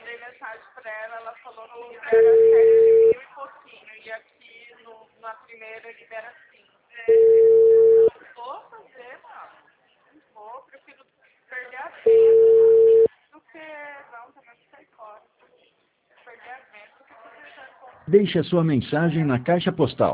mandei mensagem pra ela, ela falou que libera 7 mil e pouquinho, e aqui na primeira libera 5. Não vou fazer, não. Não vou, prefiro perder a venda do que não, também sai fora. Perder a venda do que fazer. Deixe a sua mensagem na caixa postal